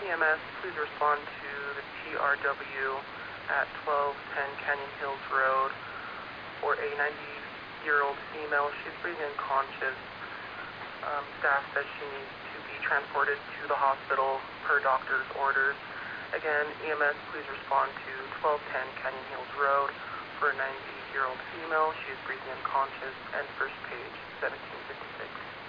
EMS, please respond to the TRW at 1210 Canyon Hills Road for a 90-year-old female. She's breathing unconscious. Staff says she needs to be transported to the hospital per doctor's orders. Again, EMS, please respond to 1210 Canyon Hills Road for a 90-year-old female. She is breathing unconscious, and first page 1756.